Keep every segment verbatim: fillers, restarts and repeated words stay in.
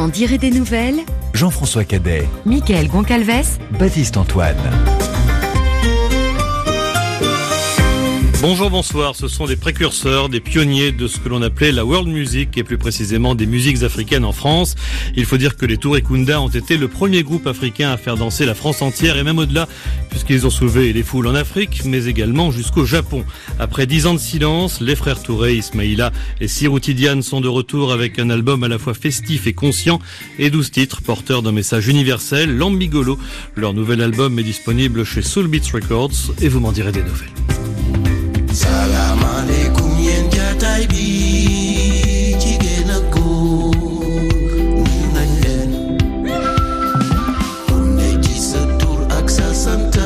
m'en dirait des nouvelles. Jean-François Cadet, Mickaël Goncalves, Baptiste Antoine. Bonjour, bonsoir, ce sont des précurseurs, des pionniers de ce que l'on appelait la world music et plus précisément des musiques africaines en France. Il faut dire que les Touré Kunda ont été le premier groupe africain à faire danser la France entière et même au-delà, puisqu'ils ont soulevé les foules en Afrique, mais également jusqu'au Japon. Après dix ans de silence, les frères Touré, Ismaïla et Sirou Tidiane sont de retour avec un album à la fois festif et conscient et douze titres porteurs d'un message universel, Lambigolo. Leur nouvel album est disponible chez Soul Beats Records et vous m'en direz des nouvelles. Salam alaikum yen jatay bi jigéen ak góor nañ leen ku ne ci sa tur ak sa sant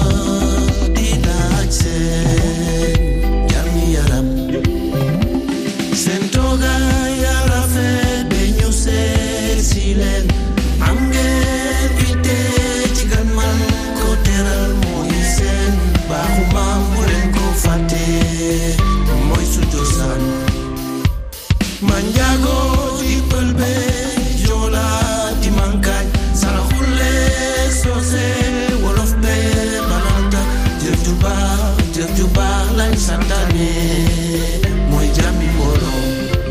di laaj seen jàmmi yaram seen toogaay ya rafet ba ñu seet si leen am ngeen ite ci gan man ko teral mooy seen baaxu maam bu leen ko fàtte mooy su cosaan manjaago di pëlbe joola di mankaañ saraxule soose wolof be balanta jëf ju baax jëf ju baax lañ santaane mooy jàmmi mbooloo.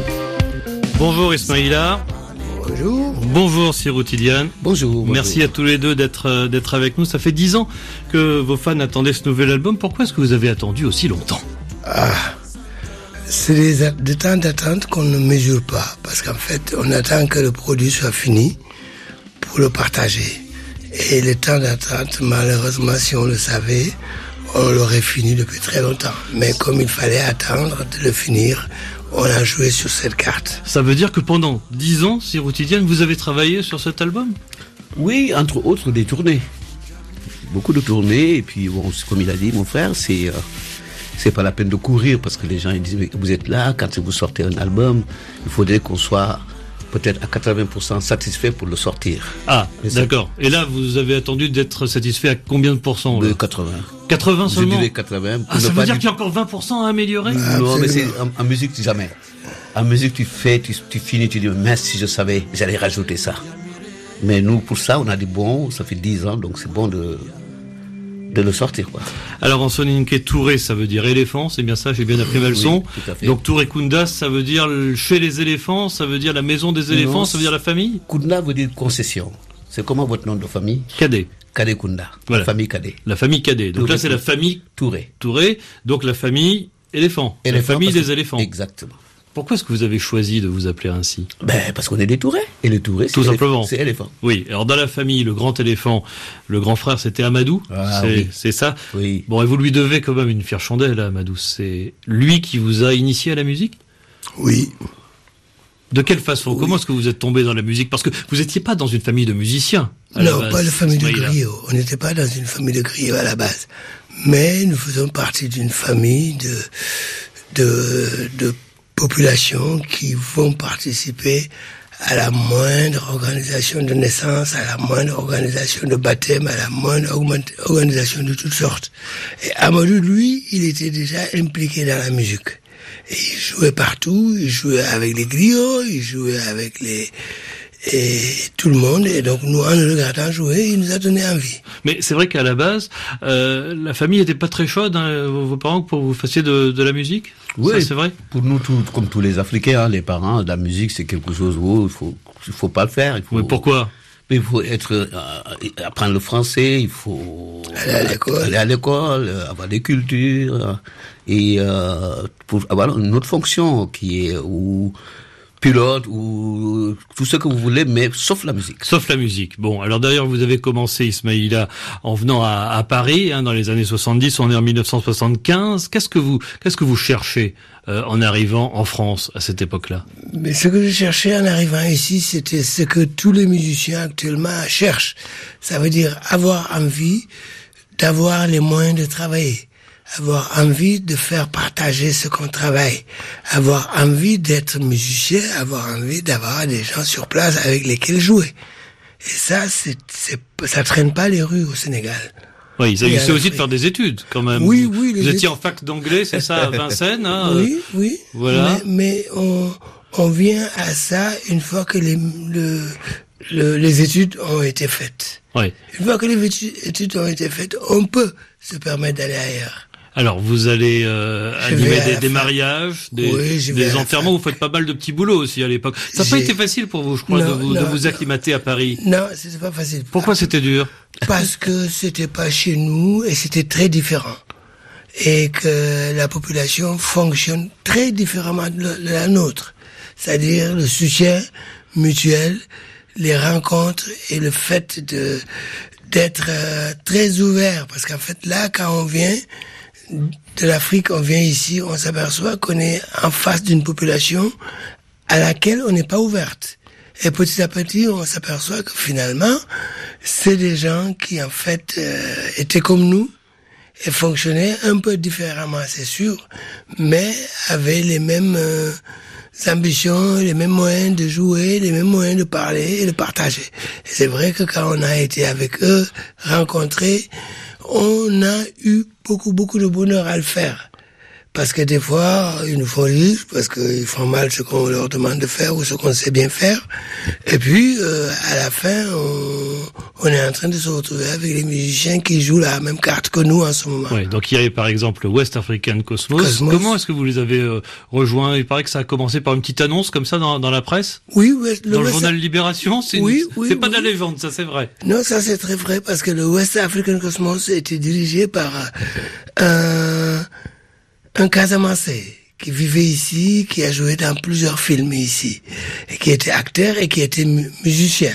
Bonjour Ismaïla. Bonjour. Bonjour Sirou Tidiane. Bonjour. Merci bonjour. à tous les deux d'être d'être avec nous. Ça fait dix ans que vos fans attendaient ce nouvel album. Pourquoi est-ce que vous avez attendu aussi longtemps? Ah, c'est des, des temps d'attente qu'on ne mesure pas. Parce qu'en fait, on attend que le produit soit fini pour le partager. Et les temps d'attente, malheureusement, si on le savait, on l'aurait fini depuis très longtemps. Mais comme il fallait attendre de le finir, on a joué sur cette carte. Ça veut dire que pendant dix ans, Sirou Tidiane, vous avez travaillé sur cet album? Oui, entre autres des tournées. Beaucoup de tournées, et puis bon, comme il a dit, mon frère, c'est euh, c'est pas la peine de courir, parce que les gens ils disent, mais vous êtes là, quand vous sortez un album, il faudrait qu'on soit peut-être à quatre-vingts pour cent satisfait pour le sortir. Ah, Mais d'accord. Et là, vous avez attendu d'être satisfait à combien de pourcents là? De quatre-vingts. quatre-vingts Je seulement? dirais quatre-vingts. Ah, ça veut dire qu'il y a encore vingt pour cent à améliorer? Ah, Non, mais c'est absolument. en, en musique, tu jamais. En musique, tu fais, tu, tu finis, tu dis, mais si je savais, j'allais rajouter ça. Mais nous, pour ça, on a des bons, ça fait dix ans, donc c'est bon de, de le sortir, quoi. Alors en soninké, Touré, ça veut dire éléphant, c'est bien ça, j'ai bien appris ma leçon. Oui, tout à fait. Donc Touré Kunda, ça veut dire chez les éléphants, ça veut dire la maison des éléphants, Non, ça veut dire la famille? Kunda veut dire concession. C'est comment votre nom de famille? Cadet. Cadet Kunda. Voilà. La famille Cadet. La famille Cadet. Donc Touré là, c'est la Kunda. famille Touré. Touré, donc la famille éléphant. La Éléphant, famille parce des que- éléphants. Exactement. Pourquoi est-ce que vous avez choisi de vous appeler ainsi? Ben, parce qu'on est des Tourés. Et les Tourés, c'est Tout éléphant. simplement. C'est éléphant. Oui, alors dans la famille, le grand éléphant, le grand frère, c'était Amadou, Ah, c'est oui. c'est ça? Oui. Bon, et vous lui devez quand même une fière chandelle à Amadou. C'est lui qui vous a initié à la musique? Oui. De quelle façon? Comment est-ce que vous êtes tombé dans la musique? Parce que vous n'étiez pas dans une famille de musiciens. à la Non, base, pas de famille de Ismaïla. griots. On n'était pas dans une famille de griots à la base. Mais nous faisons partie d'une famille de, de, de populations qui vont participer à la moindre organisation de naissance, à la moindre organisation de baptême, à la moindre augment- organisation de toutes sortes. Et Amadou, lui, il était déjà impliqué dans la musique. Et il jouait partout, il jouait avec les griots, il jouait avec les... et tout le monde. Et donc, nous, en le regardant jouer, il nous a donné envie. Mais c'est vrai qu'à la base, euh, la famille était pas très chaude, hein, vos vos parents, pour que vous fassiez de, de la musique? Oui. Ça, c'est vrai? Pour nous, tout, comme tous les Africains, hein, les parents, la musique, c'est quelque chose où il faut, il faut pas le faire. Il faut, Mais pourquoi? Mais il faut être, euh, apprendre le français, il faut Aller à l'école. aller à l'école, euh, avoir des cultures, euh, et euh, pour avoir une autre fonction qui est ou pilote ou tout ce que vous voulez, mais sauf la musique. Sauf la musique. Bon, alors d'ailleurs, vous avez commencé, Ismaïla, en venant à, à Paris, hein, dans les années soixante-dix, on est en mille neuf cent soixante-quinze. Qu'est-ce que vous, qu'est-ce que vous cherchez euh, en arrivant en France à cette époque-là? Mais ce que je cherchais en arrivant ici, c'était ce que tous les musiciens actuellement cherchent. Ça veut dire avoir envie d'avoir les moyens de travailler, avoir envie de faire partager ce qu'on travaille, avoir envie d'être musicien, avoir envie d'avoir des gens sur place avec lesquels jouer. Et ça, c'est, c'est, ça traîne pas les rues au Sénégal. Oui, il Et s'agissait à aussi de l'Afrique. faire des études, quand même. Oui, oui, Vous les étiez études. en fac d'anglais, c'est ça, à Vincennes, hein? Oui, oui. Voilà. Mais, mais on, on vient à ça une fois que les, le, le, les études ont été faites. Ouais. Une fois que les études ont été faites, on peut se permettre d'aller ailleurs. Alors, vous allez euh, animer des, des mariages, des, oui, des enterrements. Vous faites pas mal de petits boulots aussi à l'époque. Ça n'a pas été facile pour vous, je crois, non, de, vous, non, de vous acclimater à Paris. Non, c'était pas facile. Pourquoi c'était dur? Parce que c'était pas chez nous et c'était très différent. Et que la population fonctionne très différemment de la nôtre. C'est-à-dire le soutien mutuel, les rencontres et le fait de d'être euh, très ouvert. Parce qu'en fait, là, quand on vient de l'Afrique, on vient ici, on s'aperçoit qu'on est en face d'une population à laquelle on n'est pas ouverte. Et petit à petit, on s'aperçoit que finalement, c'est des gens qui, en fait, euh, étaient comme nous et fonctionnaient un peu différemment, c'est sûr, mais avaient les mêmes euh, ambitions, les mêmes moyens de jouer, les mêmes moyens de parler et de partager. Et c'est vrai que quand on a été avec eux, rencontrés, on a eu beaucoup, beaucoup de bonheur à le faire. Parce que des fois, ils nous font rire, parce qu'ils font mal ce qu'on leur demande de faire ou ce qu'on sait bien faire. Et puis, euh, à la fin, on, on est en train de se retrouver avec les musiciens qui jouent la même carte que nous en ce moment. Oui, donc il y avait par exemple le West African Cosmos. Cosmos. Comment est-ce que vous les avez euh, rejoints? Il paraît que ça a commencé par une petite annonce comme ça dans, dans la presse. Oui, West, le Dans West le journal Libération, c'est oui, une... oui, c'est pas oui. de la légende, ça c'est vrai. Non, ça c'est très vrai, parce que le West African Cosmos était dirigé par un... Euh, un Casamancé qui vivait ici, qui a joué dans plusieurs films ici, et qui était acteur et qui était mu- musicien.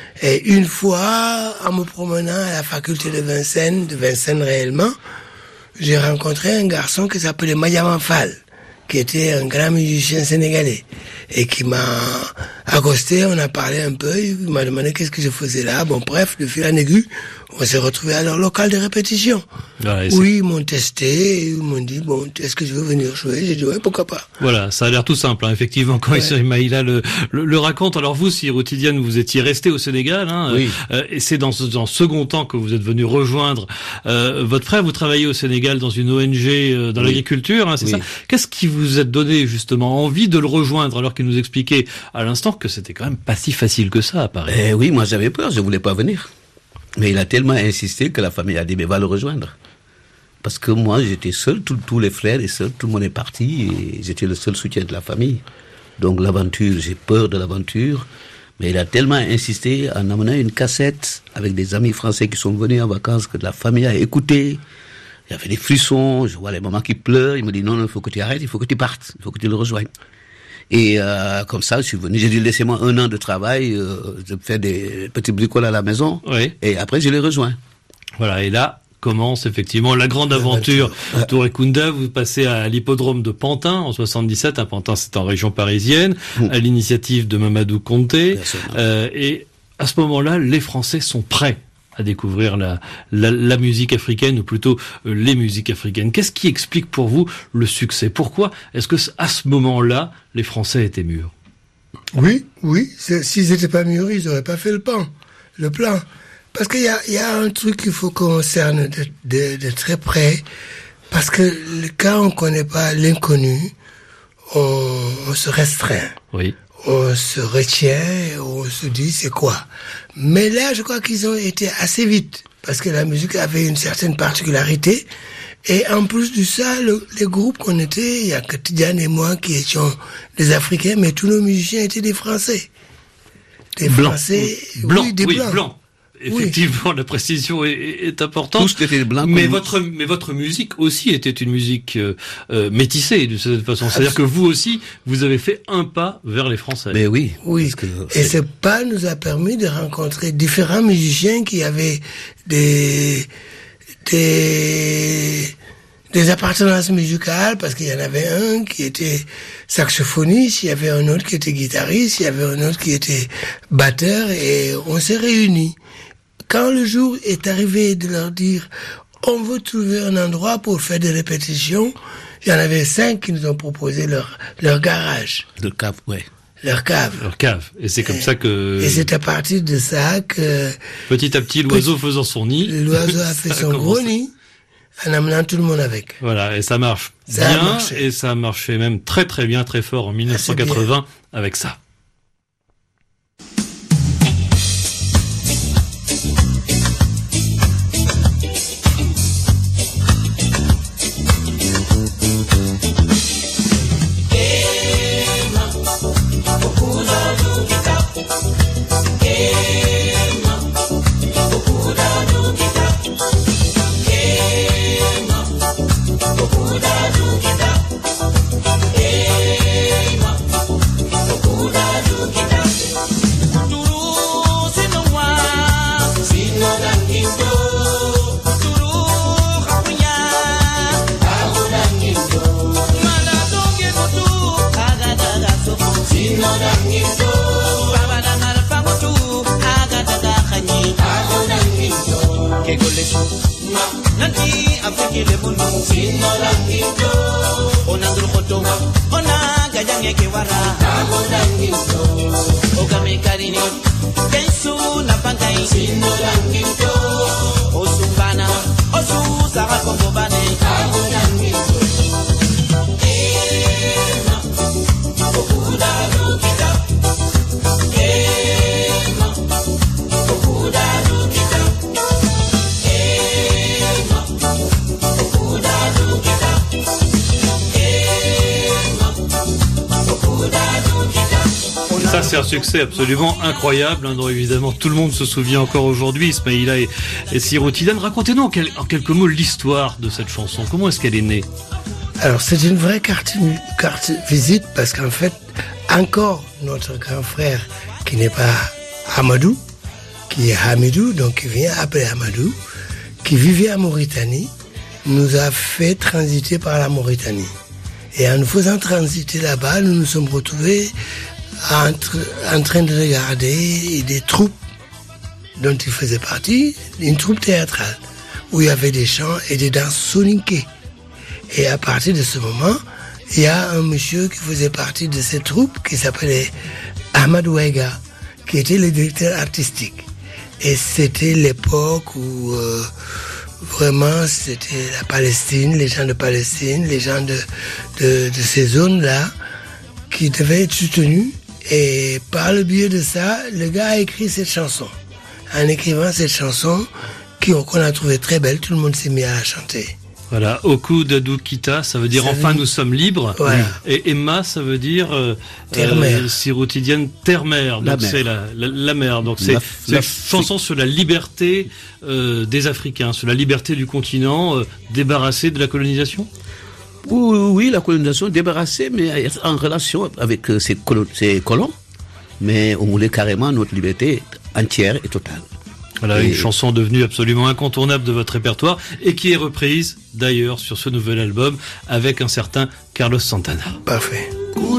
Et une fois, en me promenant à la faculté de Vincennes, de Vincennes réellement, j'ai rencontré un garçon qui s'appelait Madiama Fall, qui était un grand musicien sénégalais, et qui m'a accosté, on a parlé un peu, il m'a demandé qu'est-ce que je faisais là. Bon, bref, de fil en aiguille, on s'est retrouvés à leur local de répétition. Ouais, oui, ils m'ont testé, ils m'ont dit, bon, est-ce que je veux venir jouer? J'ai dit, ouais, pourquoi pas. Voilà, ça a l'air tout simple, hein. Effectivement, quand ouais. Maïla le, le, le raconte. Alors vous, si Tidiane, vous étiez resté au Sénégal, hein, oui. euh, et c'est dans ce dans second temps que vous êtes venu rejoindre euh, votre frère. Vous travaillez au Sénégal dans une O N G euh, dans oui. l'agriculture, hein, c'est oui. ça. Qu'est-ce qui vous a donné justement envie de le rejoindre, alors qu'il nous expliquait à l'instant que c'était quand même pas si facile que ça à Paris? Eh oui, moi j'avais peur, je voulais pas venir. Mais il a tellement insisté que la famille a dit, mais va le rejoindre. Parce que moi, j'étais seul, tous les frères et sœurs, tout le monde est parti, et j'étais le seul soutien de la famille. Donc l'aventure, j'ai peur de l'aventure. Mais il a tellement insisté en amenant une cassette avec des amis français qui sont venus en vacances, que la famille a écouté. Il y avait des frissons, je vois les mamans qui pleurent. Il me dit, non, non, il faut que tu arrêtes, il faut que tu partes, il faut que tu le rejoignes. Et euh, comme ça, je suis venu. J'ai dû laisser moi un an de travail, euh, je fais des petits bricoles à la maison. Oui. Et après, je les rejoins. Voilà. Et là commence effectivement la grande aventure Touré Kunda. Vous passez à l'hippodrome de Pantin en soixante-dix-sept. Un Pantin, c'est en région parisienne, mmh. à l'initiative de Mamadou Konté. Euh, et à ce moment-là, les Français sont prêts à découvrir la, la, la musique africaine, ou plutôt euh, les musiques africaines. Qu'est-ce qui explique pour vous le succès? Pourquoi est-ce que à ce moment-là, les Français étaient mûrs? Oui, oui. S'ils n'étaient pas mûrs, ils n'auraient pas fait le plan. Le plan. Parce qu'il y a, il y a un truc qu'il faut qu'on cerne de, de, de très près. Parce que quand on ne connaît pas l'inconnu, on, on se restreint. Oui. On se retient, on se dit c'est quoi. Mais là, je crois qu'ils ont été assez vite, parce que la musique avait une certaine particularité. Et en plus de ça, le, les groupes qu'on était, il y a que Tidiane et moi qui étions des Africains, mais tous nos musiciens étaient des Français. Des blanc. Français, blanc, oui, des oui, blancs. Blanc. Effectivement, oui. La précision est, est importante. Tous étaient blancs. Mais votre, mais votre musique aussi était une musique euh, euh, métissée de cette façon. C'est-à-dire que vous aussi, vous avez fait un pas vers les Français. Mais oui. Oui. Que et ce pas nous a permis de rencontrer différents musiciens qui avaient des, des, des appartenances musicales, parce qu'il y en avait un qui était saxophoniste, il y avait un autre qui était guitariste, il y avait un autre qui était batteur, et on s'est réunis. Quand le jour est arrivé de leur dire on veut trouver un endroit pour faire des répétitions, il y en avait cinq qui nous ont proposé leur leur garage. Le cave, ouais. Leur cave. Leur cave. Et c'est comme et, ça que... Et c'est à partir de ça que... Petit à petit, l'oiseau faisant son nid. L'oiseau a fait son gros nid. en amenant tout le monde avec. Voilà, et ça marche Ça a bien, marché. et ça a marché même très très bien, très fort en mille neuf cent quatre-vingts avec ça. Nanti Afrika le mundu sino langido onandul khoto ona gajange ke wara langido ogame karini kensu na pangai sino langido osumbana osu sara kombo bane langido ema okuda lukita ema okuda lukita Ça, c'est un succès absolument incroyable, hein, dont évidemment tout le monde se souvient encore aujourd'hui, Ismaïla et, et Sirou Tidiane. Racontez-nous en, quel, en quelques mots l'histoire de cette chanson. Comment est-ce qu'elle est née? Alors, c'est une vraie carte, carte visite parce qu'en fait, encore notre grand frère qui n'est pas Amadou, qui est Hamidou, donc qui vient après Amadou, qui vivait en Mauritanie, nous a fait transiter par la Mauritanie. Et en nous faisant transiter là-bas, nous nous sommes retrouvés entre, en train de regarder des troupes dont il faisait partie, une troupe théâtrale, où il y avait des chants et des danses soninké. Et à partir de ce moment, il y a un monsieur qui faisait partie de cette troupe qui s'appelait Ahmad Ouega, qui était le directeur artistique. Et c'était l'époque où euh, vraiment c'était la Palestine, les gens de Palestine, les gens de, de, de ces zones-là qui devaient être soutenus. Et par le biais de ça, le gars a écrit cette chanson. En écrivant cette chanson qu'on a trouvée très belle, tout le monde s'est mis à la chanter. Voilà, Oku Dadou Kita, ça veut dire ça enfin veut... nous sommes libres. Voilà. Et Emma, ça veut dire euh, terre-mère. Euh, Sirou Tidiane, terre-mère. Donc c'est la, la, la mer. Donc c'est, c'est une chanson sur la liberté euh, des Africains, sur la liberté du continent, euh, débarrassé de la colonisation. Oui, oui, la colonisation débarrassée, mais en relation avec ces, colo- ces colons. Mais on voulait carrément notre liberté entière et totale. Voilà, et... une chanson devenue absolument incontournable de votre répertoire et qui est reprise d'ailleurs sur ce nouvel album avec un certain Carlos Santana. Parfait.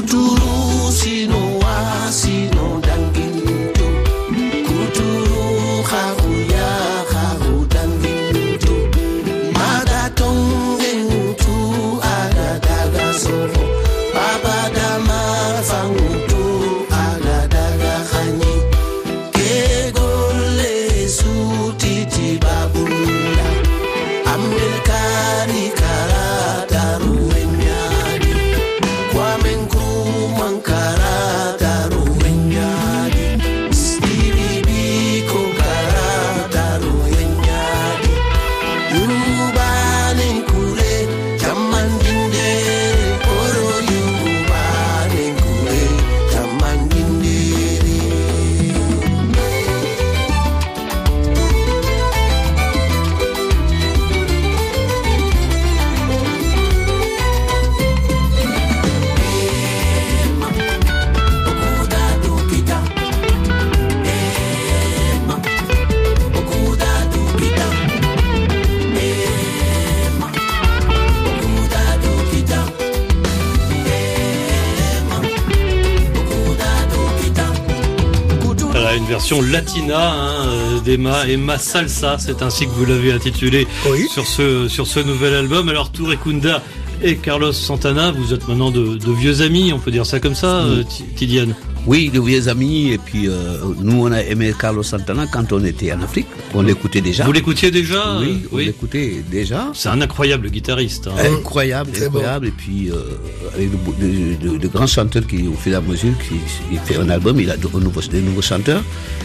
Version latina hein, d'Emma, Emma Salsa, c'est ainsi que vous l'avez intitulé oui. sur ce sur ce nouvel album. Alors Touré Kunda et Carlos Santana, vous êtes maintenant de, de vieux amis, on peut dire ça comme ça, oui. euh, Tidiane? Oui, de vieux amis. Et puis, euh, nous, on a aimé Carlos Santana quand on était en Afrique. On l'écoutait déjà. Vous l'écoutiez déjà? Oui, on oui. l'écoutait déjà. C'est un incroyable guitariste. Hein. Incroyable, C'est incroyable. Bon. Et puis, euh, avec de, de, de, de grands chanteurs qui, au fur et à mesure, qui, il fait un album, il a de, de, nouveaux, de nouveaux chanteurs.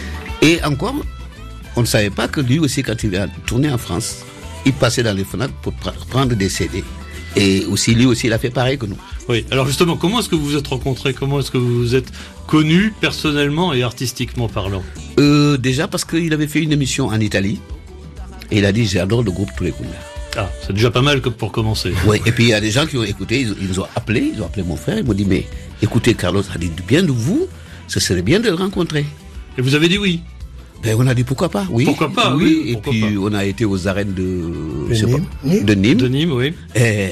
Et encore, on ne savait pas que lui aussi, quand il a tourné en France, il passait dans les fenêtres pour pr- prendre des C D. Et aussi, lui aussi, il a fait pareil que nous. Oui, alors justement, comment est-ce que vous vous êtes rencontrés? Comment est-ce que vous vous êtes connus personnellement et artistiquement parlant? euh, Déjà parce qu'il avait fait une émission en Italie. Et il a dit, j'adore le groupe Touré Kunda. Ah, c'est déjà pas mal que pour commencer. Oui, et puis il y a des gens qui ont écouté, ils, ils nous ont appelés, ils ont appelé mon frère, ils m'ont dit, mais écoutez, Carlos a dit bien de vous, ce serait bien de le rencontrer. Et vous avez dit oui? Ben, on a dit pourquoi pas, oui. Pourquoi pas, oui. oui, Et pourquoi puis pas. on a été aux arènes de, je sais Nîmes. pas, de Nîmes. De Nîmes, oui. Et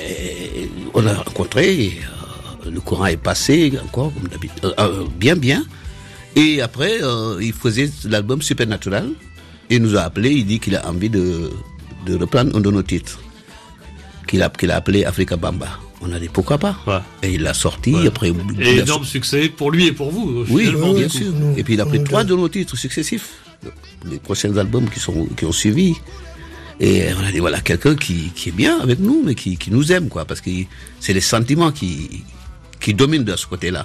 on a rencontré, et, euh, le courant est passé encore, comme d'habitude, euh, euh, bien, bien. Et après, euh, il faisait l'album Supernatural. Il nous a appelé, il dit qu'il a envie de, de reprendre un de nos titres, qu'il a, qu'il a appelé Africa Bamba. On a dit pourquoi pas. Ouais. Et il l'a sorti, Ouais. après. Et il a énorme succès pour lui et pour vous. Oui, finalement, bien du coup. sûr. nous, Et puis il a pris nous trois deux. de nos titres successifs, les prochains albums qui sont qui ont suivi. Et on a dit voilà quelqu'un qui qui est bien avec nous, mais qui qui nous aime quoi, parce que c'est les sentiments qui qui dominent de ce côté-là.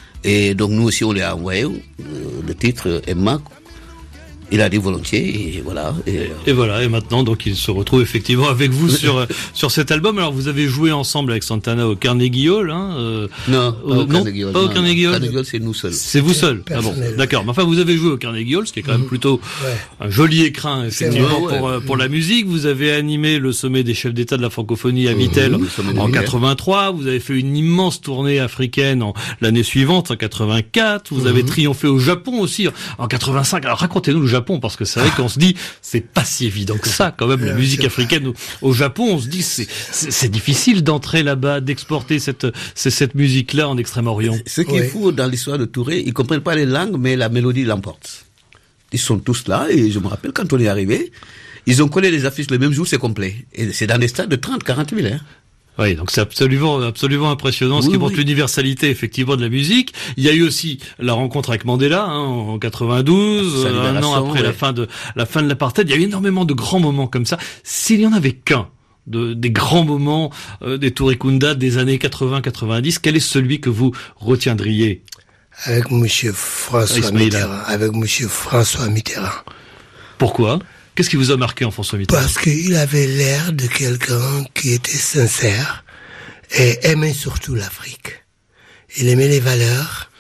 Et donc nous aussi on lui a envoyé euh, le titre Emma. Il a dit volontiers et voilà. Et, Et voilà, et maintenant, donc, il se retrouve effectivement avec vous sur sur cet album. Alors, vous avez joué ensemble avec Santana au Carnegie Hall, hein euh, non, pas euh, au non, Carnegie Hall. pas au Non, Carnegie Hall. Carnegie Hall, c'est nous seuls. C'est vous seul. Ah bon, Personnel. d'accord. Mais enfin, vous avez joué au Carnegie Hall, ce qui est quand même plutôt Ouais. un joli écrin, effectivement, vrai, pour ouais. euh, pour la musique. Vous avez animé le sommet des chefs d'État de la francophonie à Vittel le sommet de en Vittel. quatre-vingt-trois. Vous avez fait une immense tournée africaine en l'année suivante, en quatre-vingt-quatre. Vous avez triomphé au Japon aussi en quatre-vingt-cinq. Alors, racontez-nous le Japon, parce que c'est vrai qu'on se dit, c'est pas si évident que ça, quand même, la Ouais, musique c'est africaine au, au Japon. On se dit, c'est c'est, c'est difficile d'entrer là-bas, d'exporter cette c'est cette musique-là en Extrême-Orient. Ce qui est Oui. fou dans l'histoire de Touré, ils comprennent pas les langues, mais la mélodie l'emporte. Ils sont tous là, et je me rappelle quand on est arrivé, ils ont collé les affiches le même jour, c'est complet. Et c'est dans des stades de trente, quarante mille, hein. Oui, donc c'est absolument, absolument impressionnant, ce Oui, qui montre oui. l'universalité effectivement de la musique. Il y a eu aussi la rencontre avec Mandela hein, en quatre-vingt-douze, Sa euh, un an libération, après la ouais. fin de la fin de l'apartheid. Il y a eu énormément de grands moments comme ça. S'il y en avait qu'un de, des grands moments euh, des Touré Kunda des années quatre-vingts quatre-vingt-dix, quel est celui que vous retiendriez? Avec Monsieur François Ismaïla. Mitterrand. Avec Monsieur François Mitterrand. Pourquoi? Qu'est-ce qui vous a marqué en François Mitterrand? Parce qu'il avait l'air de quelqu'un qui était sincère et aimait surtout l'Afrique. Il aimait les valeurs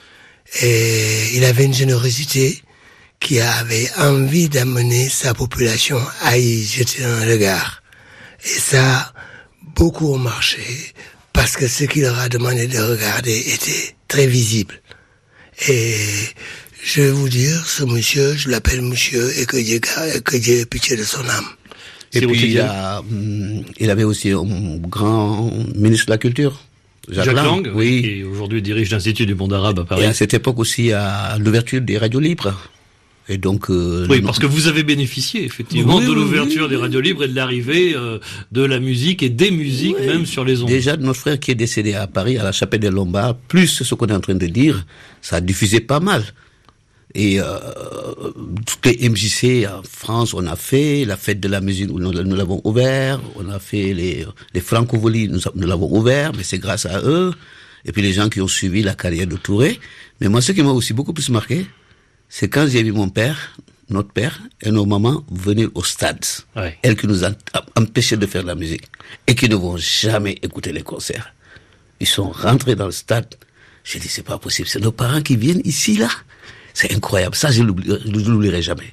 et il avait une générosité qui avait envie d'amener sa population à y jeter un regard. Et ça a beaucoup marché parce que ce qu'il leur a demandé de regarder était très visible. Et je vais vous dire, ce monsieur, je l'appelle monsieur et que Dieu, garde- que Dieu ait pitié de son âme. Et C'est puis, Routier il, a, hum, il avait aussi un grand ministre de la Culture, Jacques, Jacques Lang. Lang, oui. qui aujourd'hui dirige l'Institut du monde arabe à Paris. Et à cette époque aussi, à l'ouverture des radios libres. Et donc, euh, Oui, le- parce que vous avez bénéficié effectivement Oui, de oui, l'ouverture oui, des oui. radios libres et de l'arrivée euh, de la musique et des musiques Oui. même sur les ondes. Déjà, notre frère qui est décédé à Paris, à la Chapelle des Lombards, plus ce qu'on est en train de dire, ça a diffusé pas mal. Et euh, toutes les M J C en France, on a fait la fête de la musique, nous, nous l'avons ouvert. On a fait les, les Francovolies, nous, nous l'avons ouvert, mais c'est grâce à eux. Et puis les gens qui ont suivi la carrière de Touré. Mais moi, ce qui m'a aussi beaucoup plus marqué, c'est quand j'ai vu mon père, notre père et nos mamans venir au stade. Ouais. Elles qui nous ont empêchés de faire de la musique et qui ne vont jamais écouter les concerts. Ils sont rentrés dans le stade. J'ai dit, c'est pas possible. C'est nos parents qui viennent ici, là. C'est incroyable. Ça, je l'oublierai, je l'oublierai jamais.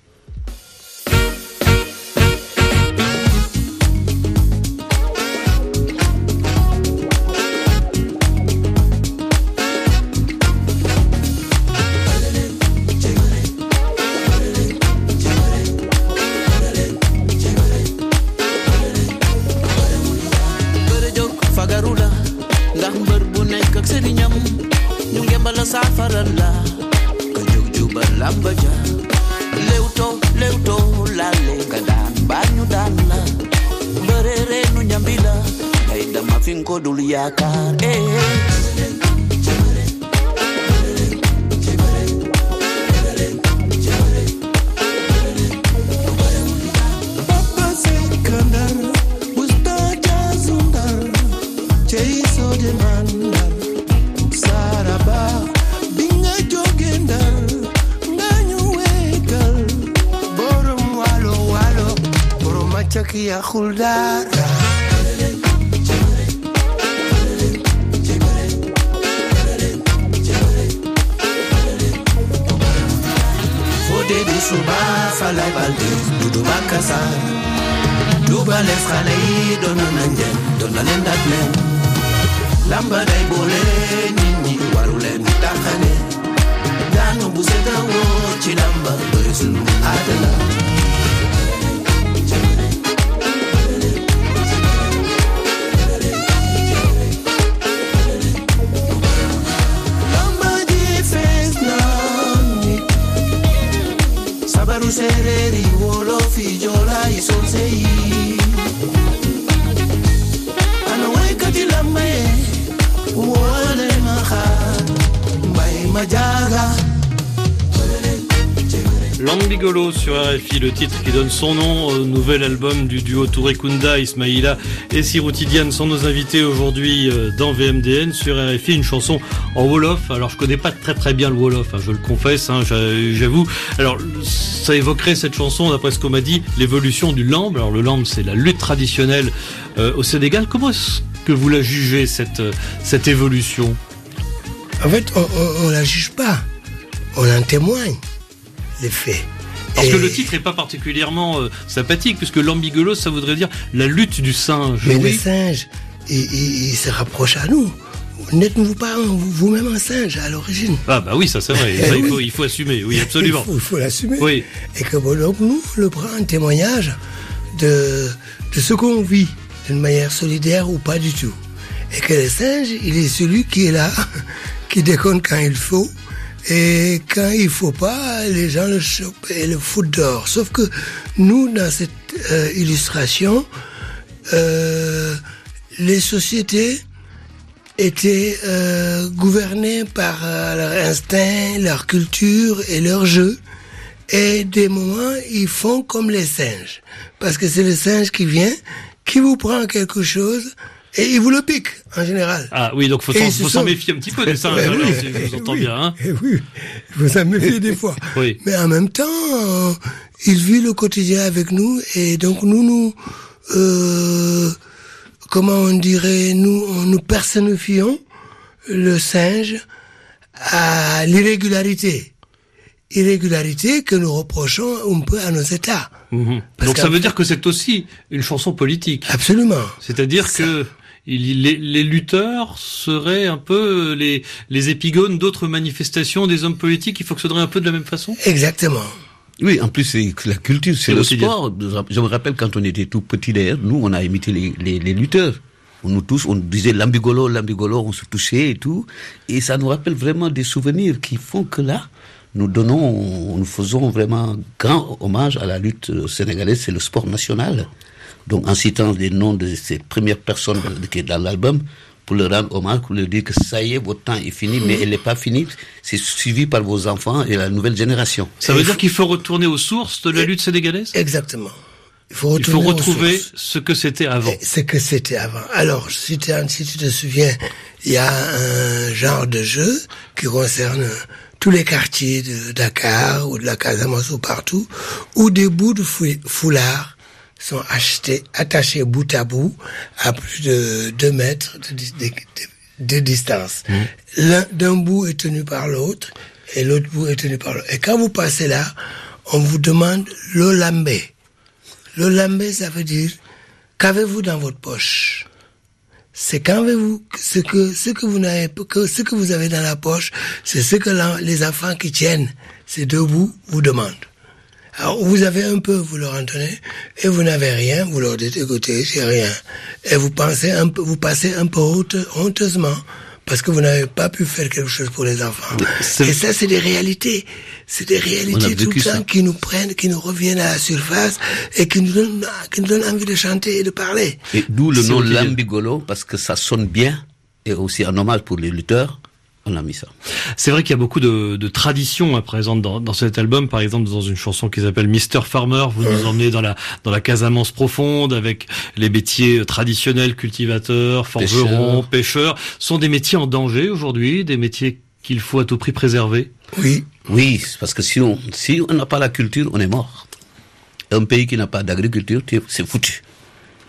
bëre jóg fagaru la ndax mbër bu nekk ak sëriñam ñu ngembal la saafara la nga jóg jubal làmba ja lewtoo lewtoo laale nga daan baa ñu daan la bëre reenu ñambi la ngay dama fi nga ko dul yaakaar eh yaxul dara Fode du suba falay balde dudu bakasa Duba les xale yi doon na njël doon na leen dat leen lamba day boole nit ñi waru leen taxane daanu bu setawoo ci lamba bëri sunu aadala lamba ji fees na nit sabaru sereeri wolof yi joola yi soose yi ana waykati lamba ye wole ma xaar mbay ma jaaga Lambigolo sur R F I, le titre qui donne son nom au nouvel album du duo Touré Kunda. Ismaïla et Sirouti Diane sont nos invités aujourd'hui dans V M D N sur R F I, une chanson en Wolof. Alors je connais pas très très bien le Wolof, hein, je le confesse, hein, j'avoue. Alors ça évoquerait cette chanson, d'après ce qu'on m'a dit, l'évolution du lambe. Alors le lambe, c'est la lutte traditionnelle euh, au Sénégal. Comment est-ce que vous la jugez, cette, cette évolution? En fait, on ne la juge pas, on en témoigne les faits. Parce Et que le titre n'est pas particulièrement euh, sympathique, puisque l'ambiguelos, ça voudrait dire la lutte du singe. Mais oui. le singe, il, il, il se rapproche à nous. N'êtes-vous pas vous-même un singe à l'origine? Ah bah oui, ça c'est vrai, ça, il, faut, il faut assumer, oui, absolument. Il faut, il faut l'assumer. Oui. Et que bon, donc nous, on le prend un témoignage de, de ce qu'on vit, d'une manière solidaire ou pas du tout. Et que le singe, il est celui qui est là, qui déconne quand il faut, et quand il faut pas, les gens le chopent et le foutent dehors. Sauf que nous, dans cette euh, illustration, euh, les sociétés étaient euh, gouvernées par euh, leur instinct, leur culture et leur jeu. Et des moments, ils font comme les singes. Parce que c'est le singe qui vient, qui vous prend quelque chose, et il vous le pique, en général. Ah oui, donc faut Et s'en, ils se faut s'en sont- méfier un petit peu des singes, Ben alors, oui, si je vous entends oui, bien. Hein. eh oui, il faut s'en méfier des fois. Oui. Mais en même temps, euh, il vit le quotidien avec nous, et donc nous, nous, euh, comment on dirait, nous, nous personnifions le singe à l'irrégularité. Irrégularité que nous reprochons un peu à nos États. Mhm. Parce Donc ça qu'en veut fait- dire que c'est aussi une chanson politique. Absolument. C'est-à-dire Ça. que il, les, les lutteurs seraient un peu les, les épigones d'autres manifestations des hommes politiques. Il fonctionnerait un peu de la même façon. Exactement. Oui, en plus, c'est la culture, c'est C'est le aussi bien. sport. Je me rappelle quand on était tout petit d'ailleurs, nous, on a imité les, les, les lutteurs. On nous tous, on disait l'ambigolo, l'ambigolo, on se touchait et tout. Et ça nous rappelle vraiment des souvenirs qui font que là, nous donnons, nous faisons vraiment grand hommage à la lutte sénégalaise, c'est le sport national. Donc, en citant les noms de ces premières personnes qui est dans l'album, pour leur rendre hommage, pour leur dire que ça y est, votre temps est fini, mais elle n'est pas finie, c'est suivi par vos enfants et la nouvelle génération. Ça veut dire qu'il faut retourner aux sources de la lutte sénégalaise. Exactement. Il faut Il faut retourner aux retrouver sources. ce que c'était avant. Et ce que c'était avant. Alors, si, tu- si tu te souviens, il y a un genre de jeu qui concerne tous les quartiers de Dakar ou de la Casamance ou partout, où des bouts de fou- foulard sont achetés, attachés bout à bout à plus de deux mètres de, dis- de, de- de distance. L'un d'un bout est tenu par l'autre et l'autre bout est tenu par l'autre. Et quand vous passez là, on vous demande le lambé. Le lambé, ça veut dire, qu'avez-vous dans votre poche? C'est qu'avez-vous, ce que, ce que vous n'avez pas, que ce que vous avez dans la poche, c'est ce que la- les enfants qui tiennent ces deux bouts vous demandent. Alors, vous avez un peu, vous leur en donnez, et vous n'avez rien, vous leur dites, écoutez, j'ai rien. Et vous pensez un peu, vous passez un peu honte- honteusement, parce que vous n'avez pas pu faire quelque chose pour les enfants. C'est- Et ça, c'est des réalités. C'est des On a réalités tout vécu le temps ça. qui nous prennent, qui nous reviennent à la surface, et qui nous donnent, qui nous donnent envie de chanter et de parler. Et d'où le C'est nom quotidien. Lambigolo, parce que ça sonne bien, et aussi un hommage pour les lutteurs, on a mis ça. C'est vrai qu'il y a beaucoup de, de traditions à présentes dans, dans cet album. Par exemple, dans une chanson qui s'appelle Mister Farmer, vous nous emmenez dans la dans la Casamance profonde avec les métiers traditionnels, cultivateurs, forgerons, pêcheurs. Ce sont des métiers en danger aujourd'hui, des métiers qu'il faut à tout prix préserver. Oui. Oui, c'est parce que si on si on n'a pas la culture, on est mort. Un pays qui n'a pas d'agriculture, c'est foutu.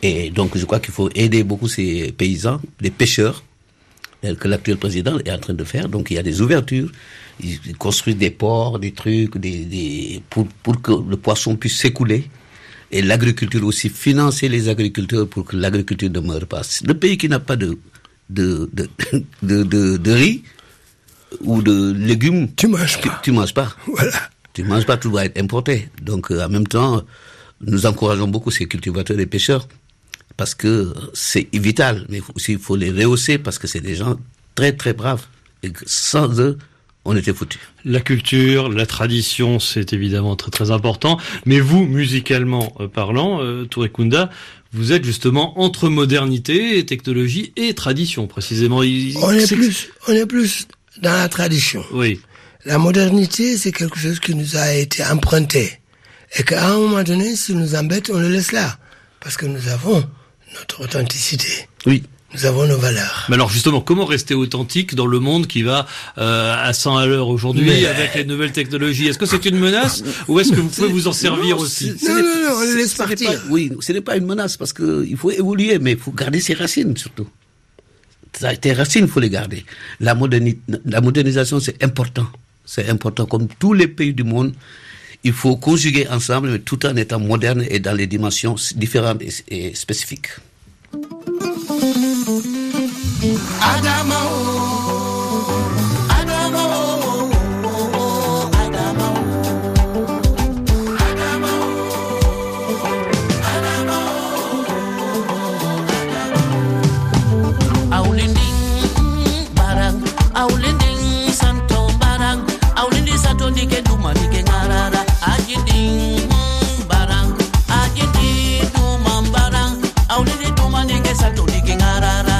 Et donc, je crois qu'il faut aider beaucoup ces paysans, les pêcheurs, que l'actuel président est en train de faire. Donc, il y a des ouvertures. Ils construisent des ports, des trucs, des, des, pour, pour que le poisson puisse s'écouler. Et l'agriculture aussi, financer les agriculteurs pour que l'agriculture ne meure pas. Le pays qui n'a pas de, de, de, de, de, de riz ou de légumes, tu manges pas. Tu, tu manges pas. Voilà. Tu manges pas, tout doit être importé. Donc, euh, en même temps, nous encourageons beaucoup ces cultivateurs et pêcheurs parce que c'est vital. Mais aussi, il faut les rehausser parce que c'est des gens très, très braves. Et que sans eux, on était foutus. La culture, la tradition, c'est évidemment très très important. Mais vous, musicalement euh, parlant, euh, Touré Kunda, vous êtes justement entre modernité, et technologie et tradition, précisément. Il, on est plus, on est plus dans la tradition. Oui. La modernité, c'est quelque chose qui nous a été emprunté. Et qu'à un moment donné, s'il nous embête, on le laisse là. Parce que nous avons notre authenticité. Oui. Nous avons nos valeurs. Mais alors justement, comment rester authentique dans le monde qui va euh, à cent à l'heure aujourd'hui Mais... avec les nouvelles technologies? Est-ce que c'est une menace ou est-ce que vous pouvez vous en servir non, aussi? Non, non, non, on les laisse partir. Pas, oui, ce n'est pas une menace parce que il faut évoluer, mais il faut garder ses racines surtout. Tes racines, il faut les garder. La, moderni- la modernisation, c'est important. C'est important. Comme tous les pays du monde, il faut conjuguer ensemble, mais tout en étant moderne et dans les dimensions différentes et, et spécifiques. Adamo, Adamo, Adamo, Adamo, Adamo, Aulinding barang, Aulinding santo barang, Aulinding santo dike duma dike ngarara, Ajinding barang, Ajinding duma barang, Aulinding duma dike santo dike ngarara.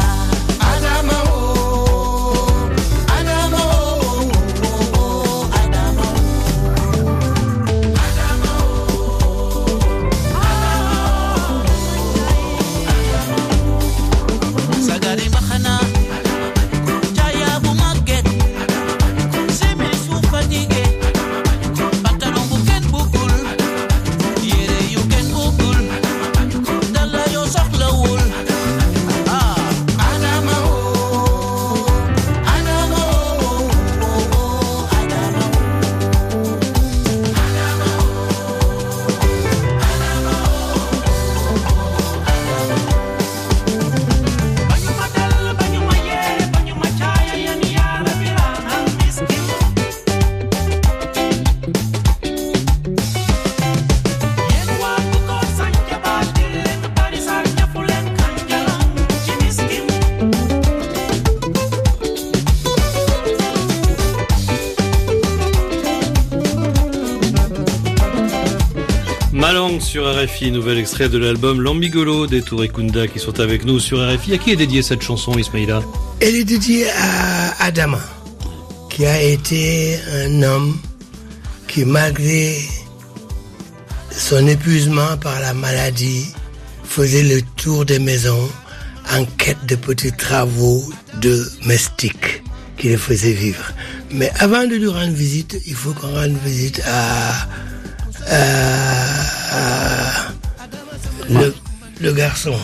Malang sur R F I, nouvel extrait de l'album L'Ambigolo des Touré Kunda qui sont avec nous sur R F I. À qui est dédiée cette chanson, Ismaïla? Elle est dédiée à Adama, qui a été un homme qui, malgré son épuisement par la maladie, faisait le tour des maisons en quête de petits travaux domestiques qui le faisaient vivre. Mais avant de lui rendre visite, il faut qu'on rende visite à, à, à le, le garçon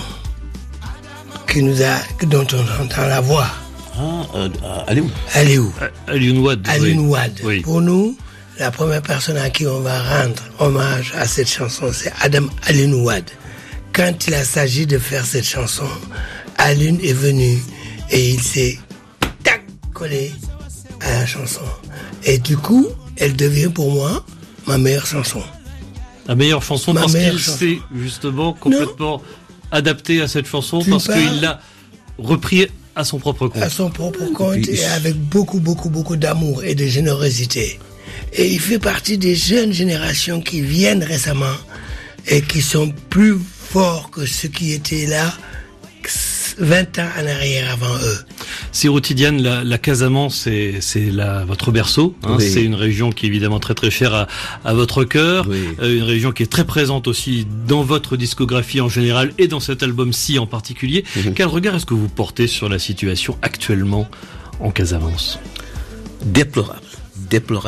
qui nous a, dont on entend la voix. Ah, euh, Aliou. Aliou. Aliou Wade. Aliou Wade. Oui. Pour nous, la première personne à qui on va rendre hommage à cette chanson, c'est Adam Aliou Wade. Quand il a s'agi de faire cette chanson, Aliou est venu et il s'est tac collé à la chanson. Et du coup, elle devient pour moi ma meilleure chanson. La meilleure chanson Ma parce meilleure qu'il chanson. s'est justement complètement non. adapté à cette chanson, Tu parce parles. qu'il l'a repris à son propre compte. À son propre compte et avec beaucoup, beaucoup, beaucoup d'amour et de générosité. Et il fait partie des jeunes générations qui viennent récemment et qui sont plus forts que ceux qui étaient là vingt ans en arrière avant eux. Sirou Tidiane, la, la Casamance, c'est, c'est la, votre berceau. Hein, oui. C'est une région qui est évidemment très très chère à, à votre cœur. Oui. Euh, une région qui est très présente aussi dans votre discographie en général et dans cet album-ci en particulier. Mm-hmm. Quel regard est-ce que vous portez sur la situation actuellement en Casamance? Déplorable. Déplorable.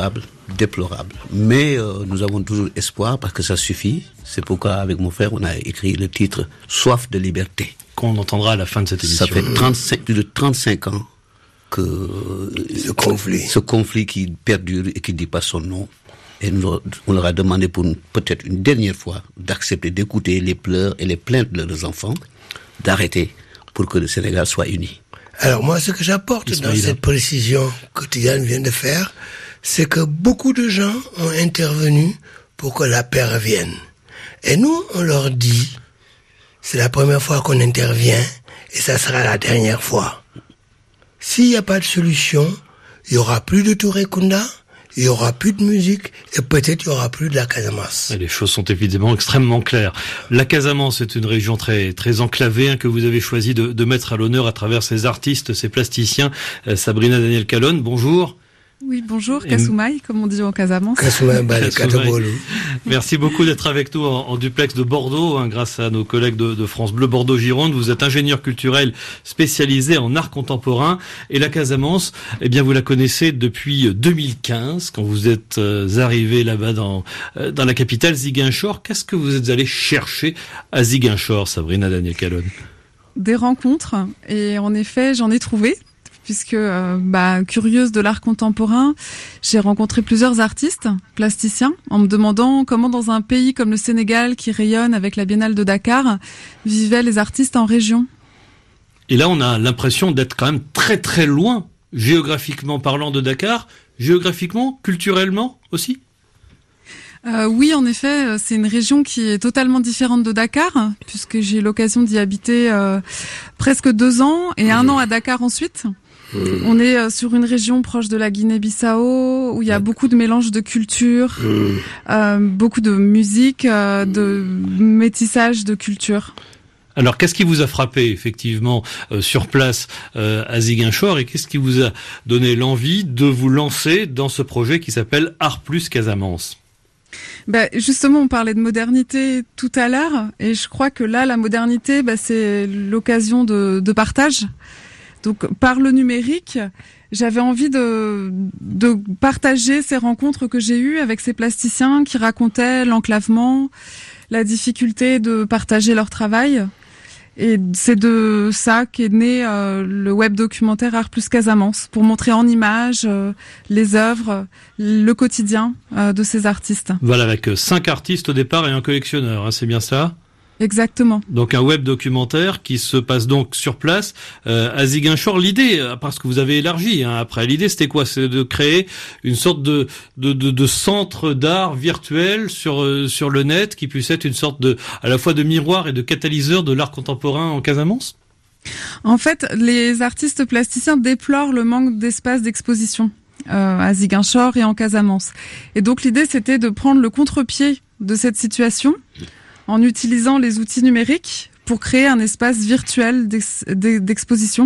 déplorable. Mais euh, nous avons toujours espoir parce que ça suffit. C'est pourquoi, avec mon frère, on a écrit le titre « Soif de liberté ». Qu'on entendra à la fin de cette émission. Ça fait trente-cinq, plus de trente-cinq ans que ce conflit, ce conflit qui perdure et qui ne dit pas son nom. Et nous, on leur a demandé pour une, peut-être une dernière fois d'accepter d'écouter les pleurs et les plaintes de leurs enfants, d'arrêter pour que le Sénégal soit uni. Alors moi, ce que j'apporte Ismaïla. Dans cette précision que Tidiane vient de faire, c'est que beaucoup de gens ont intervenu pour que la paix revienne. Et nous, on leur dit, c'est la première fois qu'on intervient et ça sera la dernière fois. S'il n'y a pas de solution, il y aura plus de Touré Kunda, il y aura plus de musique et peut-être il y aura plus de la Casamance. Et les choses sont évidemment extrêmement claires. La Casamance est une région très très enclavée hein, que vous avez choisi de, de mettre à l'honneur à travers ces artistes, ces plasticiens. Euh, Sabrina Daniel Calonne, bonjour. Oui, bonjour, Kasumai, comme on dit en Casamance. Kasumai, Merci beaucoup d'être avec nous en, en duplex de Bordeaux, hein, grâce à nos collègues de, de France Bleu Bordeaux-Gironde. Vous êtes ingénieur culturel spécialisé en art contemporain. Et la Casamance, eh bien, vous la connaissez depuis deux mille quinze, quand vous êtes euh, arrivé là-bas dans, euh, dans la capitale, Ziguinchor. Qu'est-ce que vous êtes allé chercher à Ziguinchor, Sabrina Daniel Calonne? Des rencontres. Et en effet, j'en ai trouvé. Puisque, euh, bah, curieuse de l'art contemporain, j'ai rencontré plusieurs artistes, plasticiens, en me demandant comment dans un pays comme le Sénégal, qui rayonne avec la Biennale de Dakar, vivaient les artistes en région. Et là, on a l'impression d'être quand même très très loin, géographiquement parlant, de Dakar, géographiquement, culturellement aussi. Euh, oui, en effet, c'est une région qui est totalement différente de Dakar, puisque j'ai eu l'occasion d'y habiter euh, presque deux ans et un an à Dakar ensuite. Mmh. On est sur une région proche de la Guinée-Bissau où il y a beaucoup de mélange de cultures, mmh. euh, beaucoup de musique, euh, de métissage de cultures. Alors, qu'est-ce qui vous a frappé effectivement euh, sur place euh, à Ziguinchor et qu'est-ce qui vous a donné l'envie de vous lancer dans ce projet qui s'appelle Art Plus Casamance? Bah, justement, on parlait de modernité tout à l'heure, et je crois que là, la modernité, bah, c'est l'occasion de, de partage. Donc, par le numérique, j'avais envie de, de partager ces rencontres que j'ai eues avec ces plasticiens qui racontaient l'enclavement, la difficulté de partager leur travail. Et c'est de ça qu'est né euh, le web documentaire Art Plus Casamance, pour montrer en images euh, les œuvres, le quotidien euh, de ces artistes. Voilà, avec cinq artistes au départ et un collectionneur, hein, c'est bien ça ? Exactement. Donc un web documentaire qui se passe donc sur place euh, à Ziguinchor. L'idée, parce que vous avez élargi hein, après, l'idée c'était quoi? C'est de créer une sorte de de, de, de centre d'art virtuel sur euh, sur le net qui puisse être une sorte de à la fois de miroir et de catalyseur de l'art contemporain en Casamance. En fait, les artistes plasticiens déplorent le manque d'espace d'exposition euh, à Ziguinchor et en Casamance. Et donc l'idée c'était de prendre le contre-pied de cette situation en utilisant les outils numériques pour créer un espace virtuel d'ex- d'exposition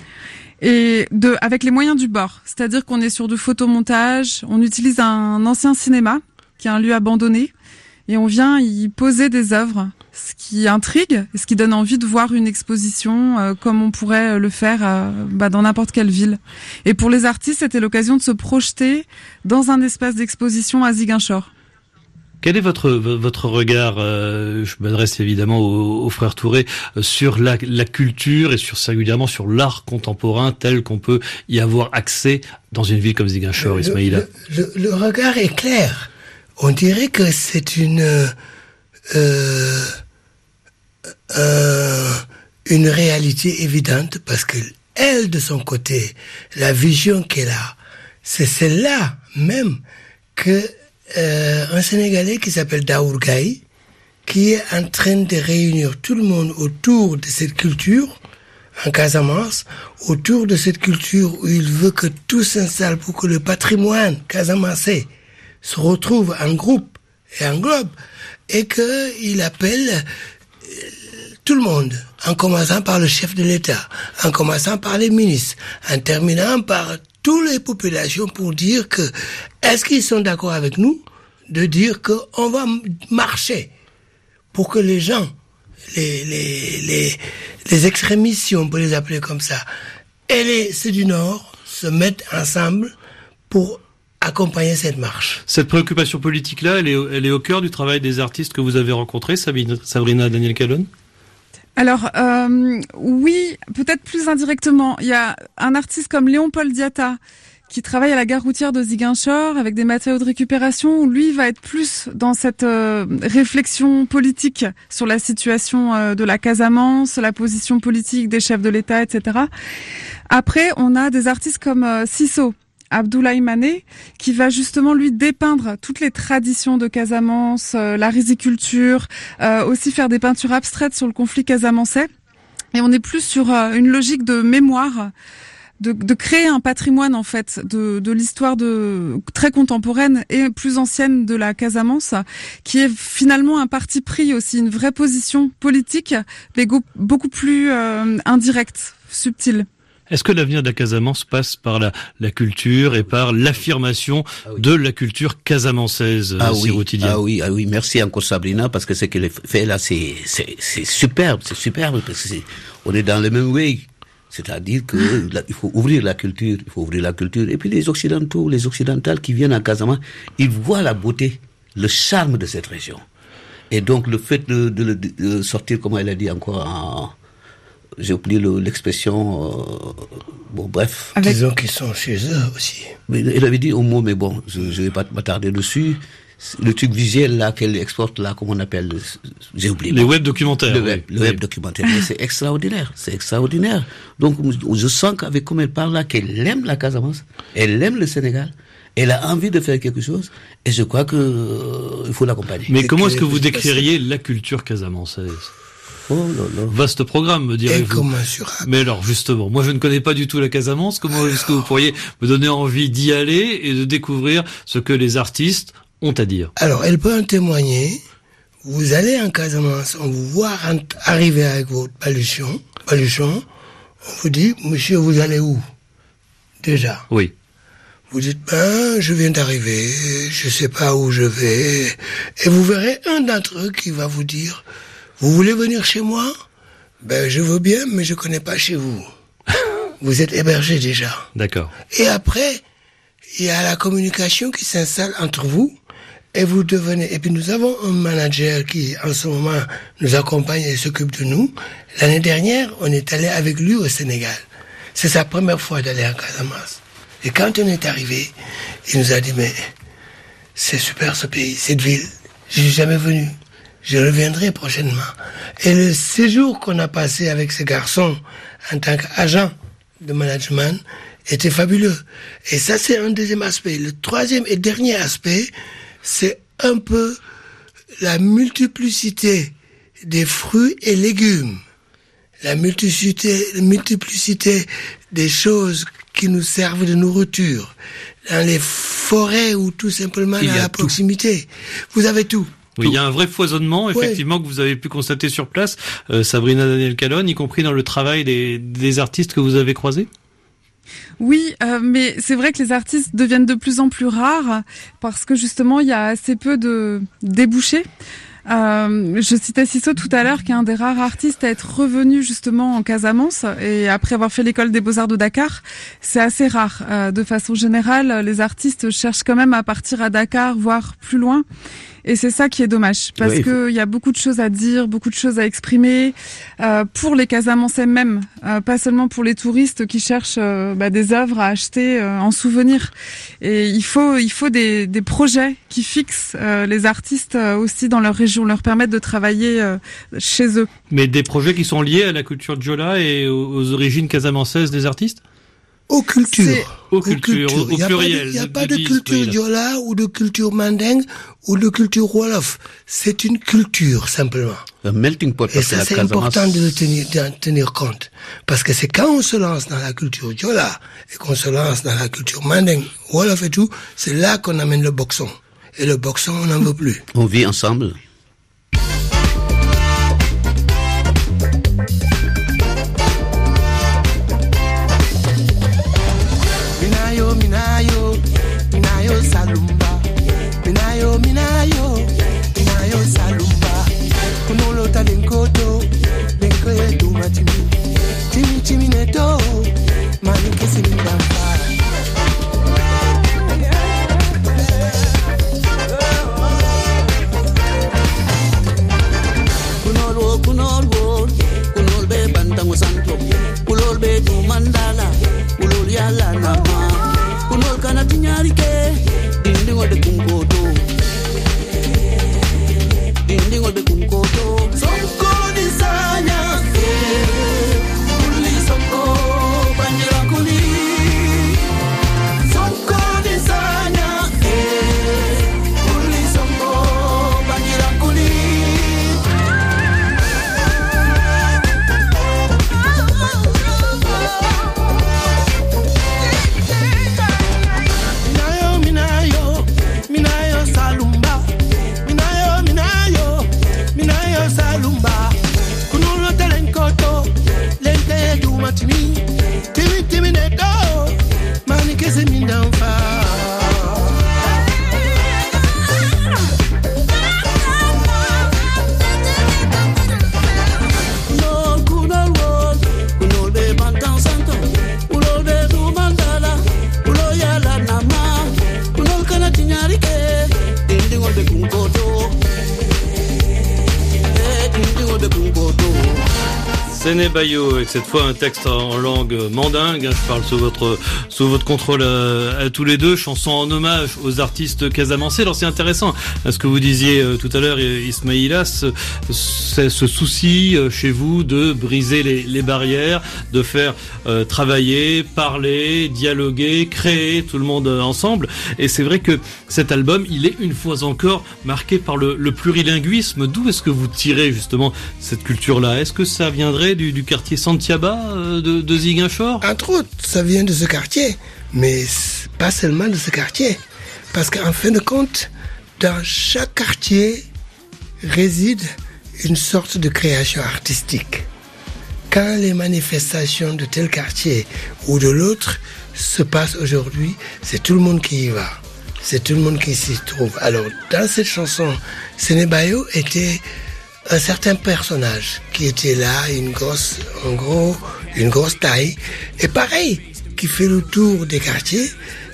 et de, avec les moyens du bord. C'est-à-dire qu'on est sur du photomontage, on utilise un ancien cinéma qui est un lieu abandonné et on vient y poser des œuvres, ce qui intrigue et ce qui donne envie de voir une exposition euh, comme on pourrait le faire euh, bah, dans n'importe quelle ville. Et pour les artistes, c'était l'occasion de se projeter dans un espace d'exposition à Ziguinchor. Quel est votre votre regard, euh, je m'adresse évidemment au, au frère Touré, euh, sur la, la culture et sur singulièrement sur l'art contemporain tel qu'on peut y avoir accès dans une ville comme Ziguinchor, Ismaïla? Le, le, le regard est clair. On dirait que c'est une euh, euh, une réalité évidente parce que elle, de son côté, la vision qu'elle a, c'est celle-là même que Euh, un Sénégalais qui s'appelle Daour Gaye, qui est en train de réunir tout le monde autour de cette culture, en Casamance, autour de cette culture où il veut que tout s'installe pour que le patrimoine casamançais se retrouve en groupe et en globe, et qu'il appelle tout le monde, en commençant par le chef de l'État, en commençant par les ministres, en terminant par toutes les populations pour dire que, est-ce qu'ils sont d'accord avec nous de dire qu'on va marcher pour que les gens, les, les, les, les extrémistes, si on peut les appeler comme ça, et les, ceux du Nord se mettent ensemble pour accompagner cette marche. Cette préoccupation politique-là, elle est, elle est au cœur du travail des artistes que vous avez rencontrés, Sabrina, Sabrina Daniel Calonne? Alors, euh, oui, peut-être plus indirectement. Il y a un artiste comme Léon-Paul Diatta, qui travaille à la gare routière de Ziguinchor avec des matériaux de récupération, où lui va être plus dans cette euh, réflexion politique sur la situation euh, de la Casamance, la position politique des chefs de l'État, et cetera. Après, on a des artistes comme euh, Sisso, Abdoulaye Mané, qui va justement lui dépeindre toutes les traditions de Casamance, euh, la riziculture, euh, aussi faire des peintures abstraites sur le conflit casamançais. Et on est plus sur euh, une logique de mémoire, De, de créer un patrimoine en fait de, de l'histoire de très contemporaine et plus ancienne de la Casamance, qui est finalement un parti pris aussi, une vraie position politique, mais go- beaucoup plus euh, indirecte, subtile. Est-ce que l'avenir de la Casamance passe par la, la culture et par l'affirmation ah oui. de la culture casamançaise, ah oui, ah oui, ah oui, merci encore Sabrina, parce que ce qu'elle fait là, c'est, c'est, c'est superbe, c'est superbe, parce que c'est, on est dans le même way. C'est-à-dire que là, il faut ouvrir la culture, il faut ouvrir la culture. Et puis les Occidentaux, les Occidentales qui viennent à Casamance, ils voient la beauté, le charme de cette région. Et donc le fait de, de, de, de sortir, comment elle a dit encore, en, j'ai oublié le, l'expression, euh, bon bref. Avec... Disons qu'ils sont chez eux aussi. Mais elle avait dit un mot, mais bon, je ne vais pas m'attarder dessus. Le truc visuel là qu'elle exporte là, comment on appelle, j'ai oublié. Les web documentaires. Le web, oui. le web documentaire, c'est extraordinaire, c'est extraordinaire. Donc je sens qu'avec comme elle parle là, qu'elle aime la Casamance, elle aime le Sénégal, elle a envie de faire quelque chose, et je crois que euh, il faut l'accompagner. Mais comment est-ce que vous décririez la culture casamançaise? Oh là là. Vaste programme, me direz-vous. Incommensurable. Mais alors, justement, moi je ne connais pas du tout la Casamance. Comment alors... est-ce que vous pourriez me donner envie d'y aller et de découvrir ce que les artistes ont à dire? Alors, elle peut en témoigner. Vous allez en Casamance, on vous voit arriver avec votre baluchon, baluchon, on vous dit, monsieur, vous allez où? Déjà. Oui. Vous dites, ben, je viens d'arriver, je sais pas où je vais. Et vous verrez un d'entre eux qui va vous dire, vous voulez venir chez moi? Ben, je veux bien, mais je connais pas chez vous. Vous êtes hébergé déjà. D'accord. Et après, il y a la communication qui s'installe entre vous. Et vous devenez, et puis nous avons un manager qui, en ce moment, nous accompagne et s'occupe de nous. L'année dernière, on est allé avec lui au Sénégal. C'est sa première fois d'aller en Casamance. Et quand on est arrivé, il nous a dit, mais, c'est super ce pays, cette ville. Je suis jamais venu. Je reviendrai prochainement. Et le séjour qu'on a passé avec ce garçon, en tant qu'agent de management, était fabuleux. Et ça, c'est un deuxième aspect. Le troisième et dernier aspect, c'est un peu la multiplicité des fruits et légumes, la multiplicité, la multiplicité des choses qui nous servent de nourriture, dans les forêts ou tout simplement dans la tout. proximité. Vous avez tout. Oui, il y a un vrai foisonnement, effectivement, oui. que vous avez pu constater sur place, euh, Sabrina Daniel Calonne, y compris dans le travail des, des artistes que vous avez croisés? Oui, euh, mais c'est vrai que les artistes deviennent de plus en plus rares parce que justement il y a assez peu de débouchés. Euh, je citais Sisso tout à l'heure, qui est un des rares artistes à être revenu justement en Casamance et après avoir fait l'école des Beaux-Arts de Dakar, c'est assez rare. Euh, de façon générale, les artistes cherchent quand même à partir à Dakar, voire plus loin. Et c'est ça qui est dommage, parce oui, que il y a beaucoup de choses à dire, beaucoup de choses à exprimer euh, pour les Casamançais même, euh, pas seulement pour les touristes qui cherchent euh, bah, des œuvres à acheter euh, en souvenir. Et il faut, il faut des, des projets qui fixent euh, les artistes euh, aussi dans leur région, leur permettent de travailler euh, chez eux. Mais des projets qui sont liés à la culture diola et aux, aux origines casamançaises des artistes? Aux cultures. Aux cultures, au pluriel. Il n'y a pas de, de, de culture diola ou de culture mandingue ou de culture wolof. C'est une culture, simplement. Un melting pot. Et ça, c'est important de tenir, d'en tenir compte. Parce que c'est quand on se lance dans la culture diola et qu'on se lance dans la culture mandingue, wolof et tout, c'est là qu'on amène le boxon. Et le boxon, on n'en veut plus. On vit ensemble. Minayo, minayo salumba, minayo, minayo, minayo salumba. Kunolo talenkoto, benkoye duma timi, timi timi neto, mani kesi mbamba. Séné Bayo, avec cette fois un texte en langue mandingue, hein, je parle sous votre sous votre contrôle à, à tous les deux, chanson en hommage aux artistes casamancés. Alors c'est intéressant, ce que vous disiez euh, tout à l'heure, Ismaïla, ce, ce, ce souci euh, chez vous de briser les, les barrières, de faire euh, travailler, parler, dialoguer, créer tout le monde euh, ensemble. Et c'est vrai que cet album, il est une fois encore marqué par le, le plurilinguisme. D'où est-ce que vous tirez justement cette culture-là? Est-ce que ça viendrait du, du quartier Santiaba euh, de, de Ziguinchor? Entre autres, ça vient de ce quartier, mais pas seulement de ce quartier. Parce qu'en fin de compte, dans chaque quartier réside une sorte de création artistique. Quand les manifestations de tel quartier ou de l'autre se passent aujourd'hui, c'est tout le monde qui y va. C'est tout le monde qui s'y trouve. Alors, dans cette chanson, Séné Bayo était un certain personnage qui était là, une grosse, en gros, une grosse taille, et pareil, qui fait le tour des quartiers.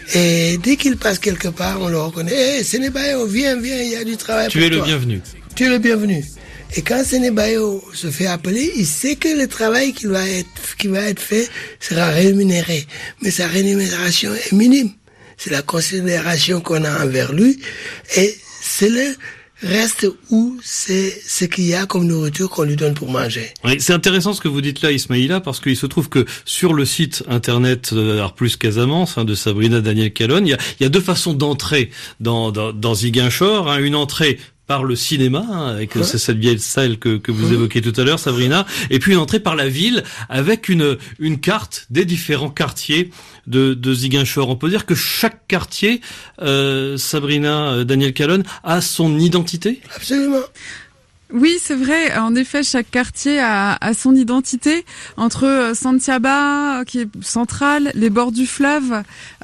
Et dès qu'il passe quelque part, on le reconnaît. Hey, Séné Bayo, viens, viens, il y a du travail tu pour toi. Tu es le bienvenu. Tu es le bienvenu. Et quand Séné Bayo se fait appeler, il sait que le travail qui va être, qui va être fait sera rémunéré. Mais sa rémunération est minime. C'est la considération qu'on a envers lui. Et c'est le reste où c'est ce qu'il y a comme nourriture qu'on lui donne pour manger. Oui, c'est intéressant ce que vous dites là, Ismaïla, parce qu'il se trouve que sur le site internet Art Plus Casamance, hein, de Sabrina Daniel Calonne, il y a, il y a deux façons d'entrer dans, dans, dans Ziguinchor, hein, une entrée par le cinéma, hein, avec ouais. cette vieille salle que, que vous évoquiez tout à l'heure, Sabrina, et puis une entrée par la ville avec une, une carte des différents quartiers de, de Ziguinchor. On peut dire que chaque quartier, euh, Sabrina Daniel Calonne, a son identité? Absolument. Oui, c'est vrai. En effet, chaque quartier a, a son identité. Entre Santiaba, qui est centrale, les bords du fleuve,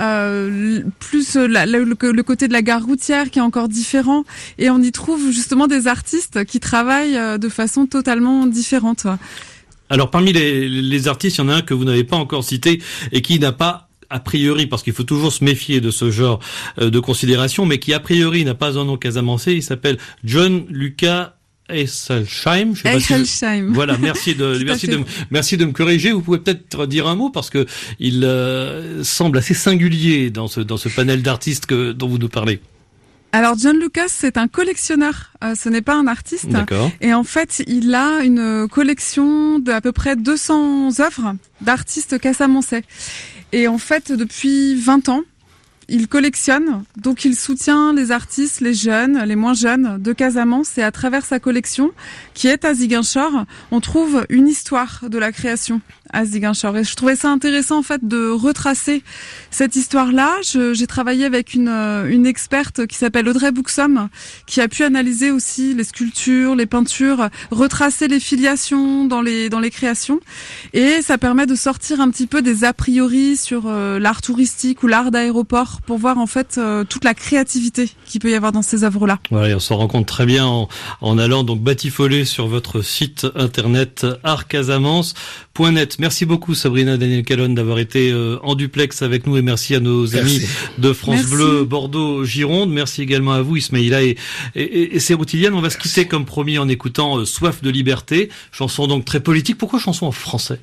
euh, plus la, la, le, le côté de la gare routière qui est encore différent. Et on y trouve justement des artistes qui travaillent de façon totalement différente. Alors, parmi les, les artistes, il y en a un que vous n'avez pas encore cité et qui n'a pas a priori, parce qu'il faut toujours se méfier de ce genre de considération, mais qui a priori n'a pas un nom casamancé. Il s'appelle John Lucas Esselsheim, je sais pas si je... Voilà, merci de merci de merci de me corriger. Vous pouvez peut-être dire un mot parce que il euh, semble assez singulier dans ce dans ce panel d'artistes que dont vous nous parlez. Alors John Lucas, c'est un collectionneur, euh, ce n'est pas un artiste. D'accord. Et en fait, il a une collection de à peu près deux cents œuvres d'artistes casamançais. Et en fait, depuis vingt ans, il collectionne, donc il soutient les artistes, les jeunes, les moins jeunes de Casamance, et à travers sa collection, qui est à Ziguinchor, on trouve une histoire de la création à Ziguinchor. Et je trouvais ça intéressant en fait de retracer cette histoire-là. Je, j'ai travaillé avec une, une experte qui s'appelle Audrey Bouxom, qui a pu analyser aussi les sculptures, les peintures, retracer les filiations dans les dans les créations, et ça permet de sortir un petit peu des a priori sur euh, l'art touristique ou l'art d'aéroport, pour voir en fait euh, toute la créativité qu'il peut y avoir dans ces œuvres-là. Voilà, on s'en rend compte très bien en, en allant donc batifoler sur votre site internet art casamance point net. Merci beaucoup Sabrina Daniel Calonne d'avoir été euh, en duplex avec nous, et merci à nos merci. amis de France merci. Bleu Bordeaux Gironde. Merci également à vous Ismaïla et, et, et Séroutiliane. On va merci. se quitter comme promis en écoutant euh, Soif de liberté, chanson donc très politique. Pourquoi chanson en français?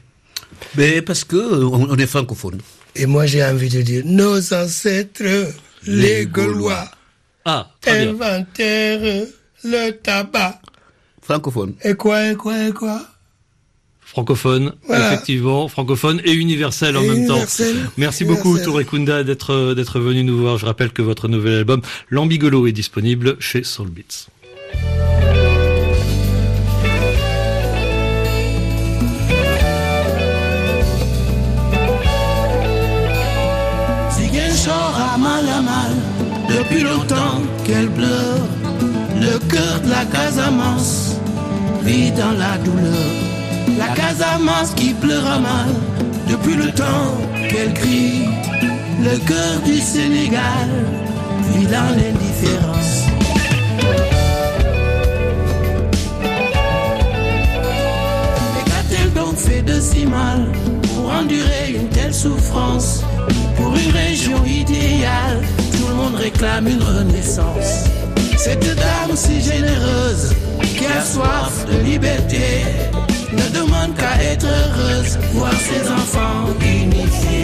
Ben parce que euh, on est francophone. Et moi, j'ai envie de dire, nos ancêtres, les, les Gaulois, ah, inventèrent le tabac. Francophone. Et quoi, et quoi, et quoi? Francophone, voilà. Effectivement, francophone et universel en et même universel, temps. Merci universel. beaucoup Touré Kunda d'être d'être venu nous voir. Je rappelle que votre nouvel album L'Ambigolo est disponible chez Soul Beats. Ziguinchor a mal à mal, depuis longtemps qu'elle pleure. Le cœur de la Casamance vit dans la douleur. La Casamance qui pleure à mal, depuis le temps qu'elle crie. Le cœur du Sénégal vit dans l'indifférence. Mais qu'a-t-elle donc fait de si mal pour endurer une telle souffrance? Pour une région idéale, tout le monde réclame une renaissance. Cette dame si généreuse, qui a soif de liberté, ne demande qu'à être heureuse, voir ses enfants unifiés.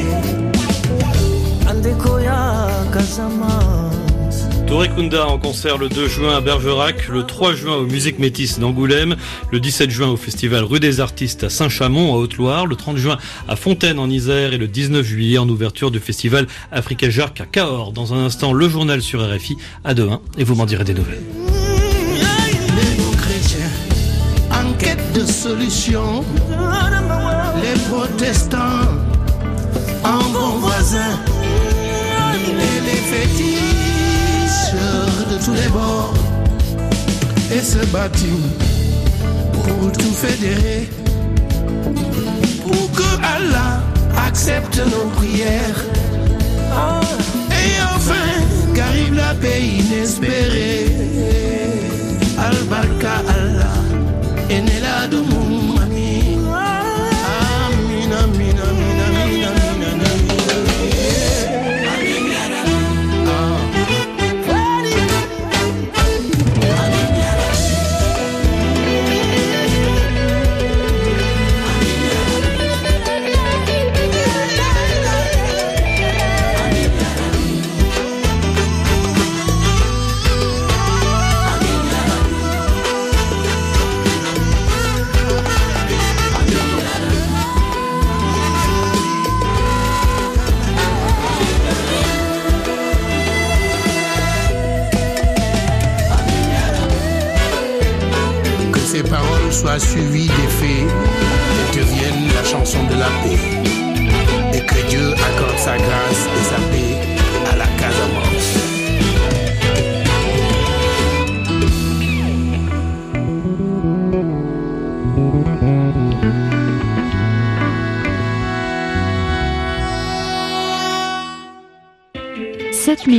Andekoya Casamance. Touré Kunda en concert le deux juin à Bergerac, le trois juin aux Musiques Métisses d'Angoulême, le dix-sept juin au festival Rue des Artistes à Saint-Chamond en Haute-Loire, le trente juin à Fontaine en Isère et le dix-neuf juillet en ouverture du festival Africa Jarc à Cahors. Dans un instant, le journal sur R F I à demain et vous m'en direz des nouvelles. Les chrétiens en quête de solution, les protestants en bons voisins et les fétiches de tous les bords et se battent pour tout fédérer, pour que Allah accepte nos prières et enfin qu'arrive la paix inespérée. Al-Barka Allah Enela de mon ami. Amin, amin, amin, amin, amin, amin, amin. Ces paroles soient suivies des faits et deviennent la chanson de la paix. Et que Dieu accorde sa grâce et sa paix à la Casamance. sept